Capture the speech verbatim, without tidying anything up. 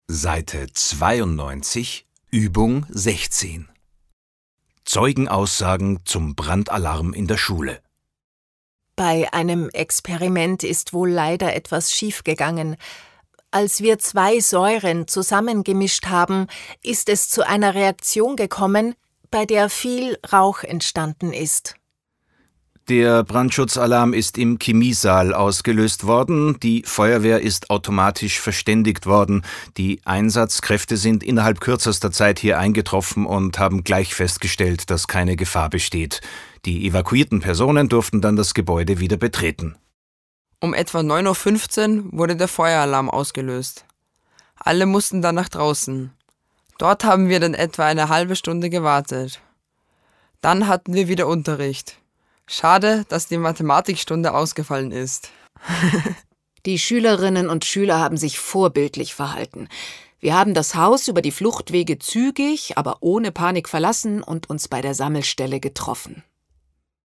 Seite zweiundneunzig, Übung sechzehn. Zeugenaussagen zum Brandalarm in der Schule. Bei einem Experiment ist wohl leider etwas schiefgegangen. Als wir zwei Säuren zusammengemischt haben, ist es zu einer Reaktion gekommen, bei der viel Rauch entstanden ist. Der Brandschutzalarm ist im Chemiesaal ausgelöst worden, die Feuerwehr ist automatisch verständigt worden, die Einsatzkräfte sind innerhalb kürzester Zeit hier eingetroffen und haben gleich festgestellt, dass keine Gefahr besteht. Die evakuierten Personen durften dann das Gebäude wieder betreten. Um etwa neun Uhr fünfzehn wurde der Feueralarm ausgelöst. Alle mussten dann nach draußen. Dort haben wir dann etwa eine halbe Stunde gewartet. Dann hatten wir wieder Unterricht. Schade, dass die Mathematikstunde ausgefallen ist. Die Schülerinnen und Schüler haben sich vorbildlich verhalten. Wir haben das Haus über die Fluchtwege zügig, aber ohne Panik verlassen und uns bei der Sammelstelle getroffen.